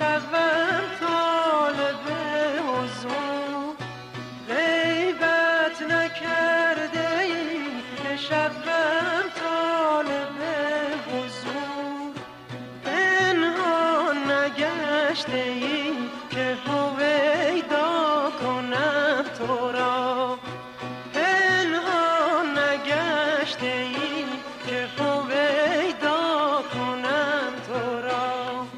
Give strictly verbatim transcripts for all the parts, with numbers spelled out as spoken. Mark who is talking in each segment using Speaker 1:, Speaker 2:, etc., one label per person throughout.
Speaker 1: شوم طالب حضور، غیبت نکرده ای که شوم طالب حضور، پنهان نگشته ای که هویدا کنم تو را، پنهان نگشته ای که هویدا کنم تو را.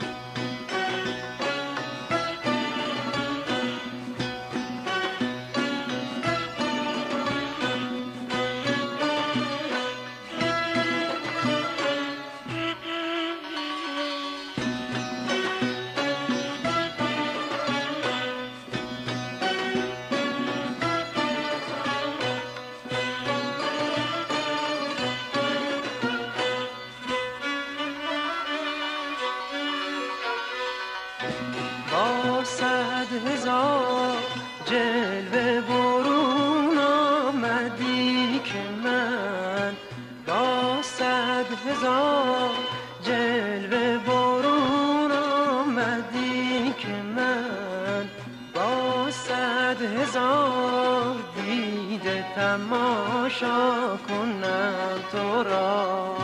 Speaker 1: با صد هزار جلوه برون آمدی که من، با صد هزار جلوه برون آمدی که من، با صد هزار دیده تماشا کنم تو را.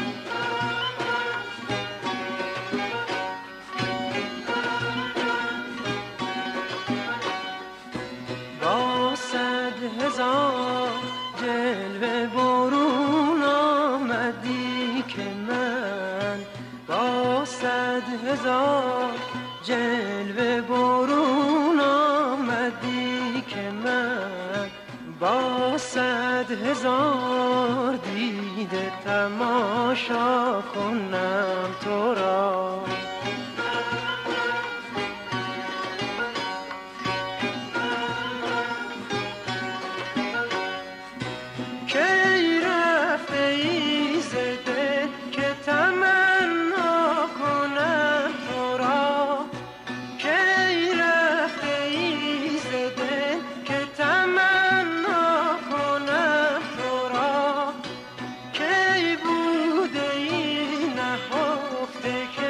Speaker 1: با صد هزار جلوه برون آمدی که من، با صد هزار جلوه برون آمدی که من، با صد هزار دیده تماشا کنم تو را. کی رفته ای ز دل که تمنا کنم تو را، کی رفته ای ز دل که تمنا کنم تو را، کی بوده ای نهفته که